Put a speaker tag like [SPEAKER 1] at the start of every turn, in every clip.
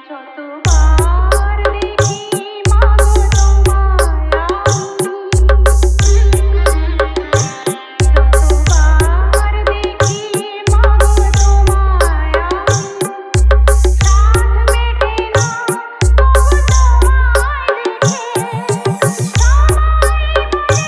[SPEAKER 1] যতবার দেখি মাগো তোমায় যতবার দেখি মাগো তোমায় সাধ মেটে না তবু তোমায় দেখে সবাই বলে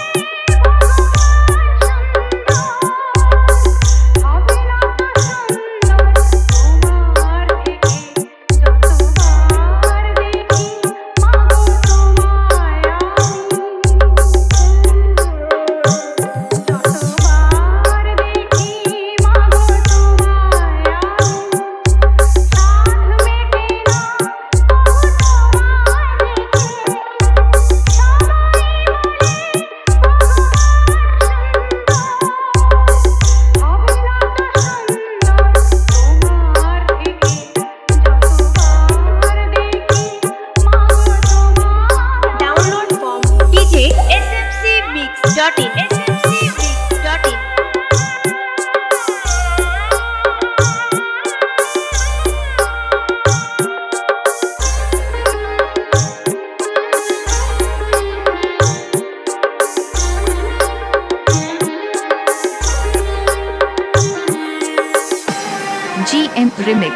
[SPEAKER 2] GM Remix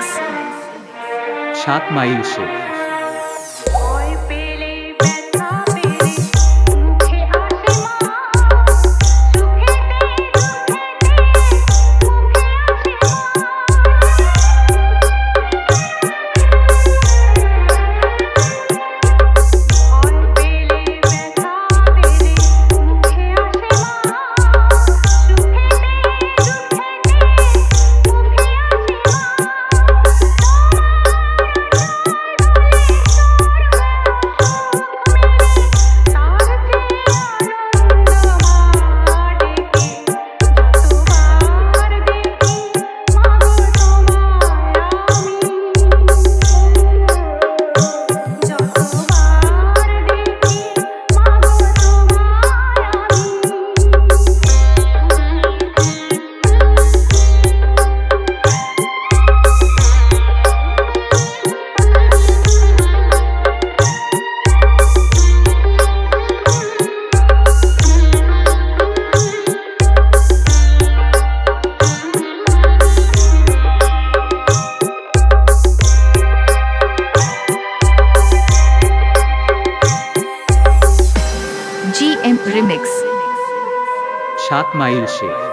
[SPEAKER 3] 7 মাইল সে
[SPEAKER 1] ভয় পেলে ব্যথা পেলে মুখে আসে মা সুখেতে দুঃখেতে মুখে আসে মা ভয় পেলে ব্যথা পেলে মুখে আসে মা সুখেতে দুঃখেতে মুখে আসে মা
[SPEAKER 2] GM Remix
[SPEAKER 3] 7 মাইল সে